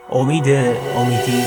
امیدی.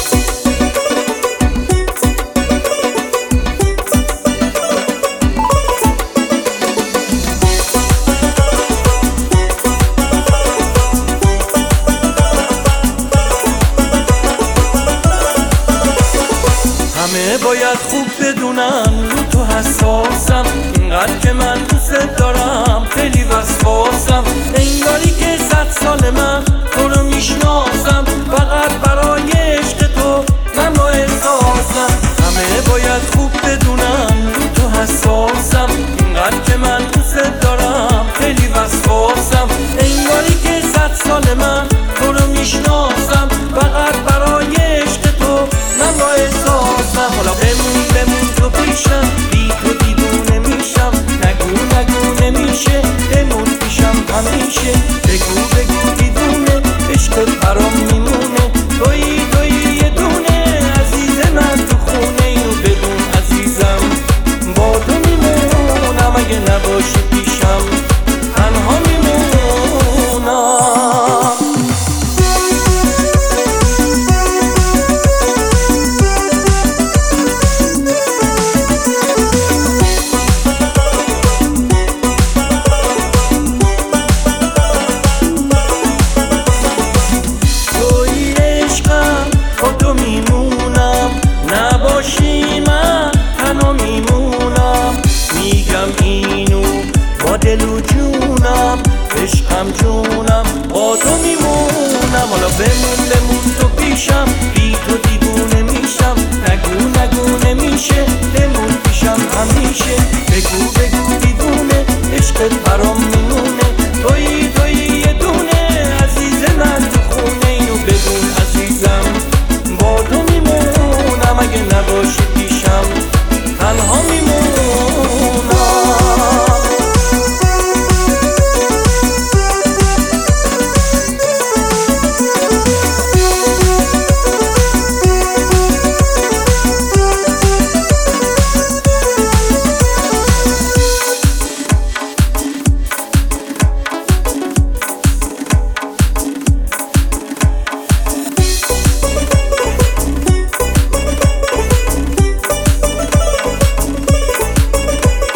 همه باید خوب بدونن رو تو حساسم، اینقدر که من دوست دارم خیلی وسواسم. انگاری که 100 سال من تو رو میشناسم، فقط برای عشق تو من با احساسم. همه باید خوب بدونن رو تو حساسم، اینقدر که من دوست دارم خیلی وسواسم. انگاری که 100 سال من تو رو میشناسم، فقط برای عشق تو من با احساسم. حالا بمون تو پیشم، بی تو دیوونه میشم. نگو نمیشه، بمون پیشم همیشه. بگو دیوونه، عشقت برام میمونه. تویی یه دونه عزیز من تو خونه. اینو بدون عزیزم، با تو میمونم. اگه نباشی پیشم تنها میمونم. من تنها میمونم، میگم اینو با دل و جونم. عشقم جونم، با تو میمونم. حالا بمون تو پیشم، بی تو دیوونه میشم. نگو نمیشه، بمون پیشم همیشه. بگو دیوونه، عشقت برام میمونه. تویی یه دونه عزیز من تو خونه. اینو بدون عزیزم، با تو میمونم. اگه نباشی پیشم تنها میمونم.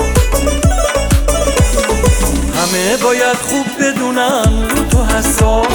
همه باید خوب بدونن رو تو حساسم،